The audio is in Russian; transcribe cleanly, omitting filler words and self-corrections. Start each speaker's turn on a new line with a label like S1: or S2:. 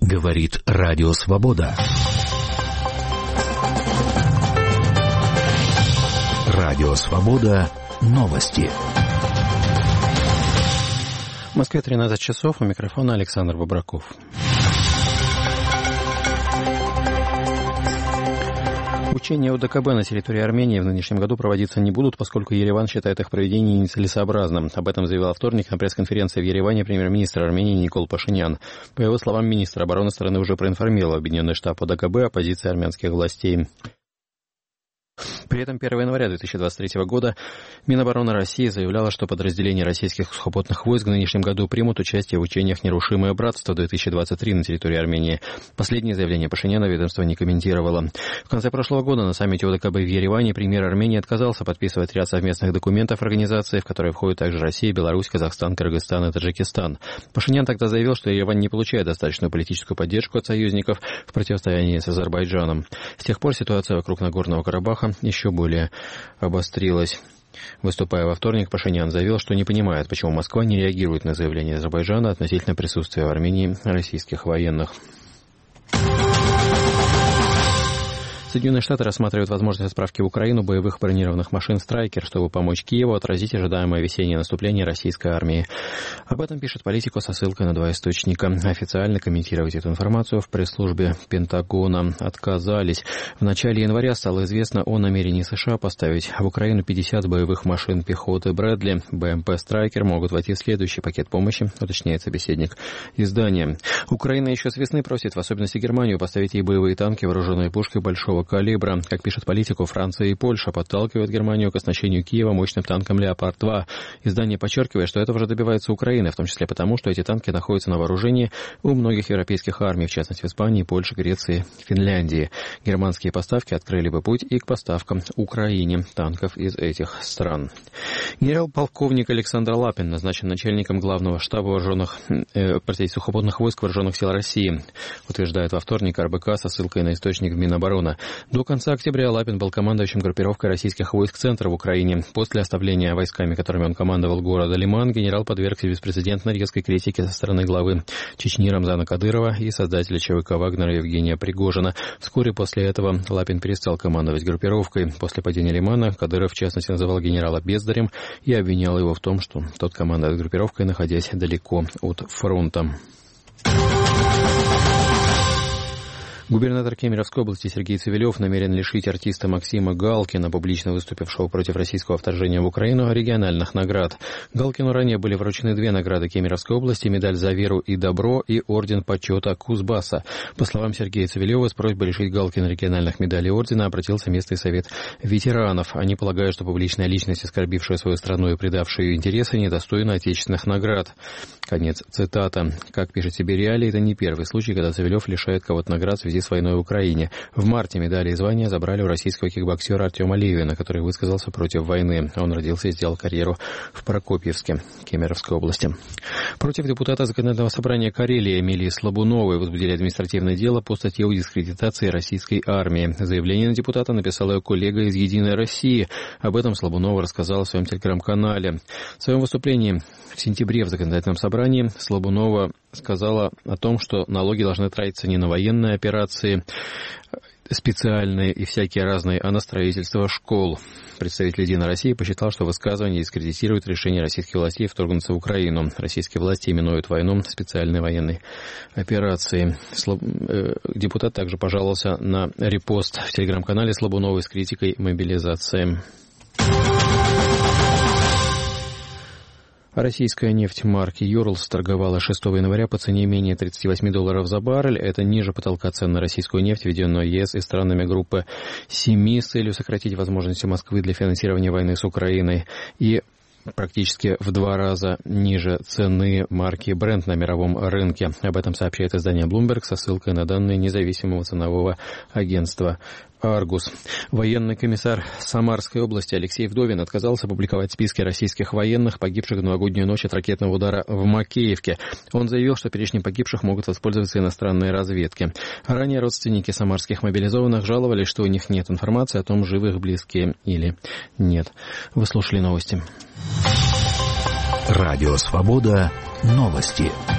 S1: Говорит Радио Свобода. Радио Свобода. Новости.
S2: В Москве 13 часов. У микрофона Александр Бобраков. Учения ОДКБ на территории Армении в нынешнем году проводиться не будут, поскольку Ереван считает их проведение нецелесообразным. Об этом заявил во вторник на пресс-конференции в Ереване премьер-министр Армении Никол Пашинян. По его словам, министр обороны страны уже проинформировал Объединенный штаб ОДКБ о позиции армянских властей. При этом 1 января 2023 года Минобороны России заявляла, что подразделения российских сухопутных войск в нынешнем году примут участие в учениях «Нерушимое братство-2023» на территории Армении. Последнее заявление Пашиняна ведомство не комментировало. В конце прошлого года на саммите ОДКБ в Ереване премьер Армении отказался подписывать ряд совместных документов организации, в которые входят также Россия, Беларусь, Казахстан, Кыргызстан и Таджикистан. Пашинян тогда заявил, что Ереван не получает достаточную политическую поддержку от союзников в противостоянии с Азербайджаном. С тех пор ситуация вокруг Нагорного Карабаха еще более обострилась. Выступая во вторник, Пашинян заявил, что не понимает, почему Москва не реагирует на заявление Азербайджана относительно присутствия в Армении российских военных. Соединенные Штаты рассматривают возможность отправки в Украину боевых бронированных машин «Страйкер», чтобы помочь Киеву отразить ожидаемое весеннее наступление российской армии. Об этом пишет Политико со ссылкой на 2 источника. Официально комментировать эту информацию в пресс-службе Пентагона отказались. В начале января стало известно о намерении США поставить в Украину 50 боевых машин пехоты «Брэдли». БМП «Страйкер» могут войти в следующий пакет помощи, уточняет собеседник издания. Украина еще с весны просит, в особенности Германию, поставить ей боевые танки, вооруженные пушкой большого калибра. Как пишет Политико, Франция и Польша подталкивают Германию к оснащению Киева мощным танком «Леопард-2». Издание подчеркивает, что этого же добивается Украина, в том числе потому, что эти танки находятся на вооружении у многих европейских армий, в частности в Испании, Польше, Греции, Финляндии. Германские поставки открыли бы путь и к поставкам Украине танков из этих стран. Генерал-полковник Александр Лапин назначен начальником главного штаба сухопутных войск Вооруженных сил России, утверждает во вторник РБК со ссылкой на источник в Минобороны. До конца октября Лапин был командующим группировкой российских войск «Центр» в Украине. После оставления войсками, которыми он командовал, города Лиман, генерал подвергся беспрецедентно резкой критике со стороны главы Чечни Рамзана Кадырова и создателя ЧВК «Вагнера» Евгения Пригожина. Вскоре после этого Лапин перестал командовать группировкой. После падения Лимана Кадыров, в частности, называл генерала бездарем и обвинял его в том, что тот командует группировкой, находясь далеко от фронта. Губернатор Кемеровской области Сергей Цивилев намерен лишить артиста Максима Галкина, публично выступившего против российского вторжения в Украину, региональных наград. Галкину ранее были вручены 2 награды Кемеровской области: медаль «За веру и добро» и орден почета Кузбасса. По словам Сергея Цивилева, с просьбой лишить Галкина региональных медалей и ордена обратился местный совет ветеранов. Они полагают, что публичная личность, оскорбившая свою страну и предавшая ее интересы, недостойна отечественных наград. Конец цитата. Как пишет себе «Реалии», это не первый случай, когда Цивилев лишает кого-то наград в связи с войной в Украине. В марте медали и звания забрали у российского кикбоксера Артема Левина, который высказался против войны. Он родился и сделал карьеру в Прокопьевске, Кемеровской области. Против депутата Законодательного собрания Карелии Эмилии Слабуновой возбудили административное дело по статье о дискредитации российской армии. Заявление на депутата написала ее коллега из «Единой России». Об этом Слабунова рассказала в своем телеграм-канале. В своем выступлении в сентябре в Законодательном собрании Слабунова сказала о том, что налоги должны тратиться не на военные операции специальные и всякие разные, а на строительство школ. Представитель «Единой России» посчитал, что высказывание дискредитирует решение российских властей вторгнуться в Украину. Российские власти именуют войну специальной военной операцией. Депутат также пожаловался на репост в телеграм-канале Слабуновой с критикой мобилизации. Российская нефть марки «Юрлс» торговала 6 января по цене менее $38 за баррель. Это ниже потолка цен на российскую нефть, введенную ЕС и странами группы 7 с целью сократить возможности Москвы для финансирования войны с Украиной. И практически в 2 раза ниже цены марки Brent на мировом рынке. Об этом сообщает издание Bloomberg со ссылкой на данные независимого ценового агентства «Аргус». Военный комиссар Самарской области Алексей Вдовин отказался публиковать списки российских военных, погибших в новогоднюю ночь от ракетного удара в Макеевке. Он заявил, что перечнем погибших могут воспользоваться иностранные разведки. Ранее родственники самарских мобилизованных жаловались, что у них нет информации о том, живы их близкие или нет. Вы слушали новости.
S1: Радио «Свобода». Новости.